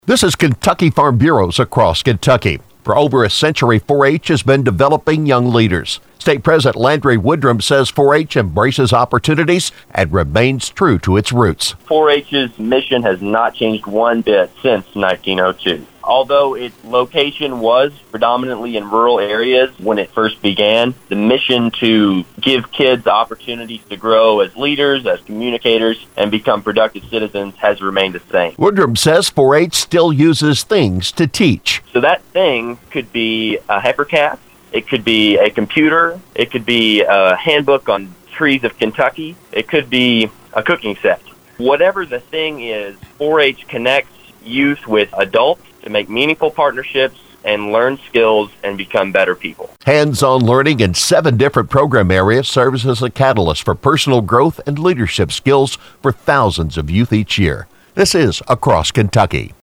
This is Kentucky Farm Bureaus across Kentucky. For over a century, 4-H has been developing young leaders. State President Landry Woodrum says 4-H embraces opportunities and remains true to its roots. 4-H's mission has not changed one bit since 1902. Although its location was predominantly in rural areas when it first began, the mission to give kids opportunities to grow as leaders, as communicators, and become productive citizens has remained the same. Woodrum says 4-H still uses things to teach. So that thing could be a heifer calf, it could be a computer, it could be a handbook on trees of Kentucky, it could be a cooking set. Whatever the thing is, 4-H connects youth with adults to make meaningful partnerships and learn skills and become better people. Hands-on learning in 7 different program areas serves as a catalyst for personal growth and leadership skills for thousands of youth each year. This is Across Kentucky.